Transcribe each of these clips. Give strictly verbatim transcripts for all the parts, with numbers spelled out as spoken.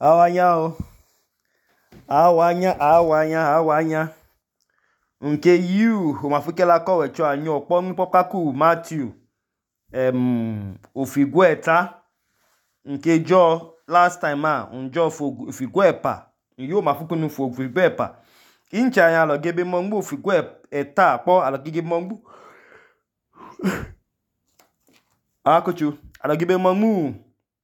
Awanya o. Awanya, awanya, awanya. Nke you, umafukela ko wecho anyo pon popaku Matthew. Em ofigueta. Nke jo last time ah, unjo ofiguepa. Yo mafukunu fo ofiguepa. Incha ya lo gebe mongbu ofiguep eta po alo gebe mongbu. Akochu, alo gebe mongbu.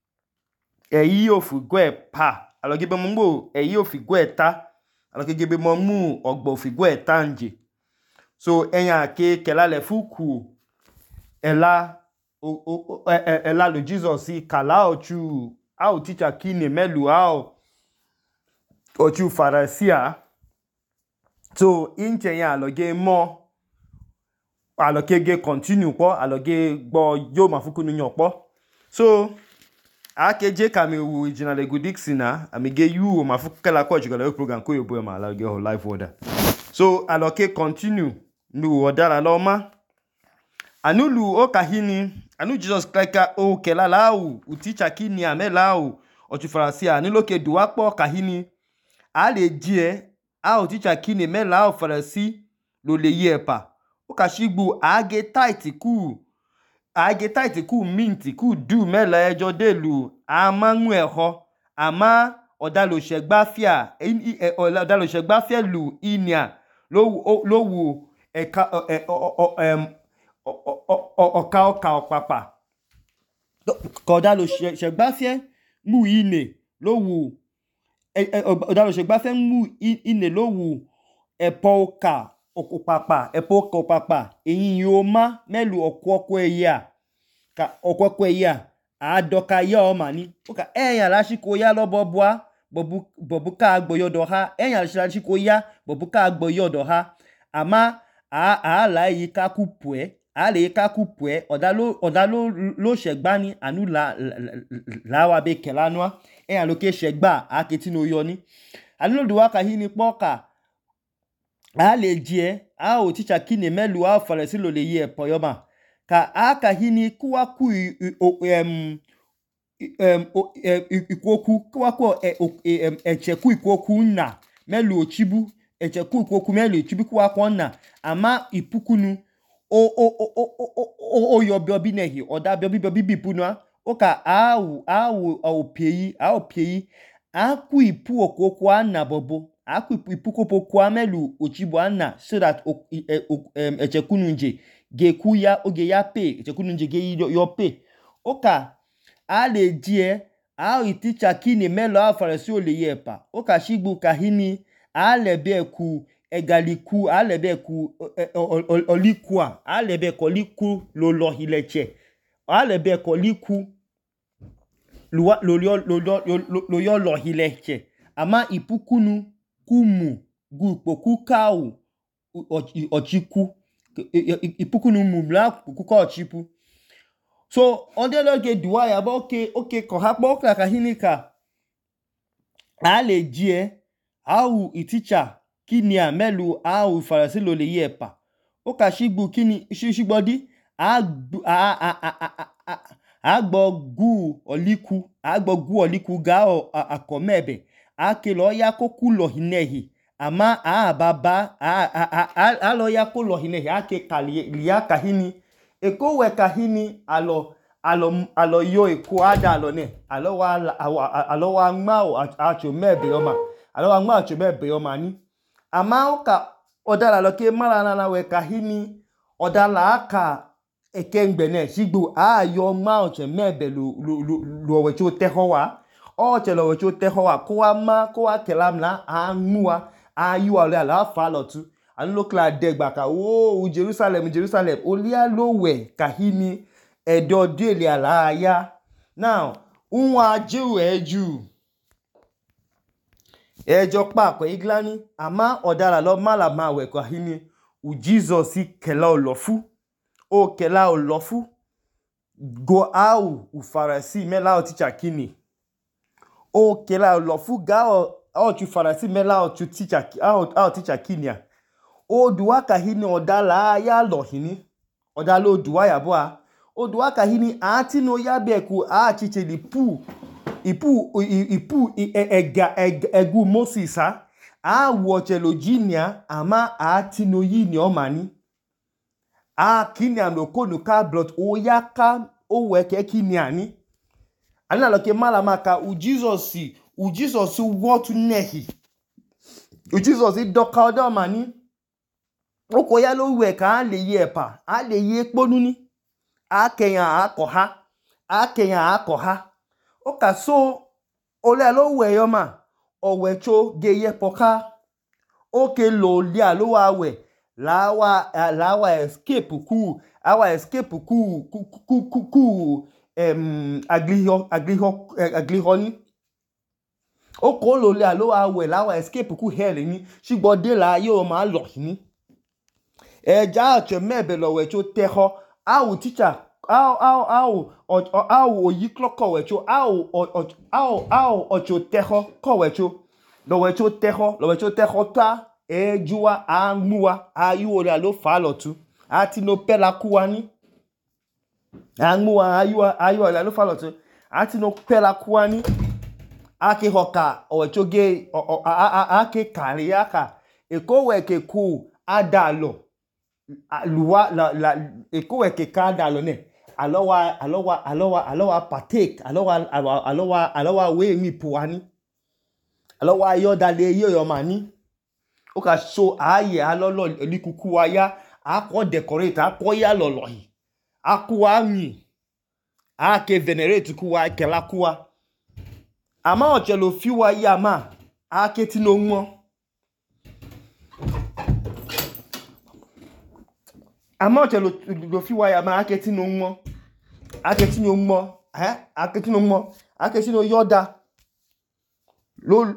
Eyi ofiguepa. Alo gebe mongbu eyi ofigueta. Alo gebe mongbu ogbo ofigueta nje. So enya ke kela le fuku ela o o ela lo Jesus si kala ochu au teacher kine melu au ochu farasia. So inche ya aloge mo aloge ge continue po aloge gbo yo mafuku nu yan po. So akeje kami wu jinale gudixina amige you mafuku kala ko jigala program ko yo boy ma aloge ho live order. So aloge continue nu odara loma anulu o kahini anu Jesus kleka o kela lawu uticha kini amelawu ochu farasia anilo ke duwapo kahini ale die a uticha kini melawu farasi lo le yepa o kashigbu age tight ku age tight ku mint ku du mela ejo delu amanwu eho ama odalo segbafia odalo segbafia lu inia lo lo wu eka em ọ̀ka ọ̀ka ọ̀pàpà kọ̀dá ló ṣẹ̀gbáfẹ́ mú ine ló wù ọ̀dá ló ṣẹ̀gbáfẹ́ mú ine ló wù ẹ̀pọ̀ ọ̀ka ọ̀pàpà ẹ̀pọ̀ ọ̀ka ọ̀pàpà èyí yóò má mẹ́lù ọ̀kọ̀ ọ̀kọ̀ ẹ̀yà ọ̀kọ̀ ọ̀kọ̀ ẹ̀yà àádọ́ka yá ọmọ ní ọ̀ka ẹ̀yàn lásìkò yá lọ́bọ̀ bọ́á bọ̀bú ká gbọ̀yọ̀dọ̀ ha ẹ̀yàn lásìkò yá bọ̀bú ká gbọ̀yọ̀dọ̀ ha àmá àálà yìí ká kú pọ̀ ẹ́ ale kaku pwe odalo odalo lo shegba ni anu la la wa be kelanwa e aloke shegba aketi no yoni anu do waka hini poka ale die a o teacher kini melu a faresi lo le ye poyoma ka aka hini kuwa ku em em ikoku kuwa ku em echeku ikoku na melu ochibu echeku ikoku melu ochibu kuwa ku na ama ipukunu o o o o o o yo biobi nehi oda biobi biobi bipuna oka awu awu o peyi a peyi aku ipu okoko ana bobo aku ipu kopoko amelu ochibo ana so that echekununje geku ya oge ya pe echekununje ge yo pe oka ale die a teacher kini melo afaresi ole yepa oka shigbu kahini ale be ku egaliku alebeku olikua alebeku liku lo lo hileche alebeku liku lo lo lo lo yo lo hileche ama ipukunu kumu gupoku kau ochiku ipukunu mumla kuka ochipu so ondeloge duaya ba okay okay ko hapo ka hinika ale die au iticha kini amelu au farasi lo le yepa o ka shigbu kini shigbodi agbo agbo gu oliku agbo gu oliku ga akomebe akelo ya koku lo hinehi ama a baba a alo ya ko lo hinehi ake kali ya kahini eko we kahini alo alo alo yo eko ada alo ne alo wa alo wa nma acho mebe oma alo wa nma acho mebe oma ni ama oka odala loke mara na we kahini odala aka ekengbene shigbu ayo ma oche mebe lu lu lu we cho tehowa oche lo we cho tehowa ko wa ma ko wa kelamla anua ayu ale ala fa lotu anu lo kla degba ka o Jerusalem Jerusalem olia lo we kahini edo dele ala ya now unwa jewu eju ejo pa ko iglani ama odara lo mala ma we ko hini u Jesus kela olofu o kela olofu go au u farasi mela o teacher kini o kela olofu ga o tu farasi mela o tu teacher au au teacher kini o duwa ka hini odala ya lo hini odalo duwa ya boa o duwa ka hini ati no ya beku a chiche lipu ipu ipu ega egu Moses ha a wochelo jinia ama a tino yini omani a kinia mlokonu ka blot oyaka oweke kiniani ana loke mala maka u Jesus u Jesus wotu nehi u Jesus doka odo mani oko ya lo we ka le ye pa a le ye ponu ni a keyan akoha a keyan akoha o ka so ole lo we yo ma owecho geye poka oke lo lia lo wa we lawa lawa escape ku our escape ku ku ku ku em agliho agliho agliho ni oko lo lia lo wa we lawa escape ku hell ni sigbo de la yo ma lo ni eja ache mebe lo wecho teho awu teacher aw aw aw aw oyi clock wecho aw aw aw ocho teho ko wecho lo wecho teho lo wecho teho ta ejuwa anmuwa ayu ora lo fa lotu ati no pela kuwani anmuwa ayu ayu ora lo fa lotu ati no pela kuwani ake hoka owecho ge ake kariaka eko weke ku adalo luwa la la eko weke ka adalo ne alowa alowa alowa alowa partake alowa alowa alowa we mi puani alowa yo dale yo yo mani o ka so aye alolo elikuku wa ya akọ decorate akọ ya lolo yi akuwa mi ake venerate kuwa kela kuwa ama ochelo fiwa ya ma ake ti no nwo ama ochelo lo fiwa ya ma ake ti no nwo ake ti no nwo eh ake ti no nwo ake ti no yoda lo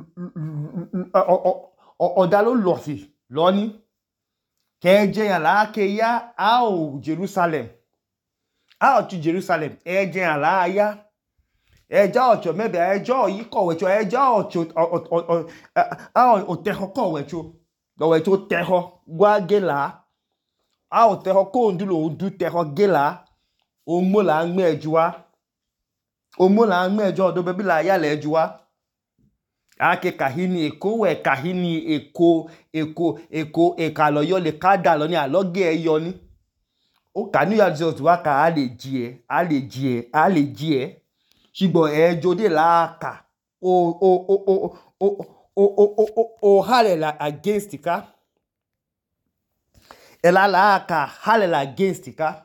ọ̀dá ló lọ sí lọ́ní kẹjẹ àláàkẹ yá a ò Jerusalem a ò ti Jerusalem ẹjẹ àláàyá ẹjá ọ̀chọ̀ mẹ́bẹ̀ ẹjọ́ yìí kọ̀wẹ̀chọ́ ẹjá ọ̀chọ̀ òtẹ́họ kọ̀wẹ̀chọ́ lọ́wẹ̀chọ́ tẹ́họ gbágẹ́lá a ò tẹ́họ kóòndúlò òdú tẹ́họ gẹ́lá òmúlà mẹ́jọ́wá òmúlà mẹ́jọ́ ọdọ́ bẹ́bí là yálẹ̀ ẹjọ́wá ake kahini eko we kahini eko eko eko ekalo yo le kada lo ni aloge eyo ni o ka ni ya Jesus wa ka a le ji e a le ji e a le ji e sigbo ejo de la ka o o o o o o o o o hale la against ka ela la ka hale la against ka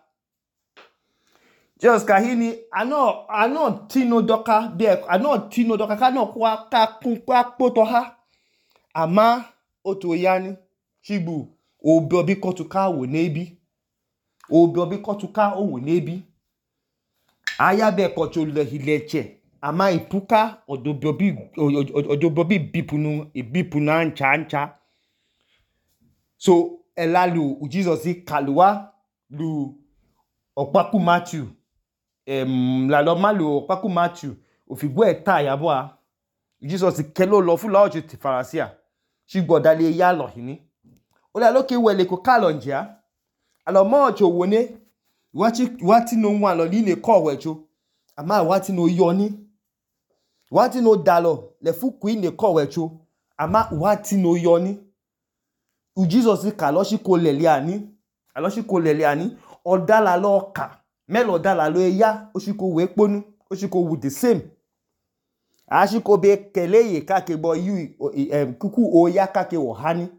just kahini ano ano tino doka be ano tino doka ka no kwa ka kun kwa poto ha ama oto yani shigbu obi obi kotuka wo nebi obi obi kotuka o wo nebi aya be kocho le hileche ama ipuka odobi obi odobi bipunu ibipuna ncha ncha so elalu Jesus kaluwa lu opaku Matthew em la lo malo paku Matthew ofigbo eta yabo a Jesus kelo lo fu la ojo ti farasia sigbo dale ya lo hini o la loke wele ko kalo njia alo mo ojo woni wati wati no nwa lo ni ne ko wecho ama wati no yoni wati no dalo le fu ku ne ko wecho ama wati no yoni u Jesus ka lo si ko lele ani alo si ko lele ani odala lo ka melo dala lo ya osiko we ponu osiko wu the same ashiko be keleye kake bo yu em kuku o ya kake wo hani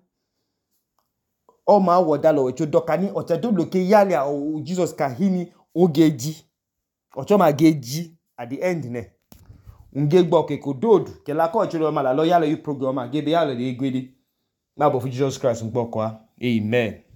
o ma wo dala we cho dokani o te do loke yale o Jesus ka hini ogeji o cho ma geji at the end ne nge gbo ke ko dodu ke la ko chiro ma la lo yale yu program ma gebe yale de gwede ma bo fu Jesus Christ ngbo ko amen.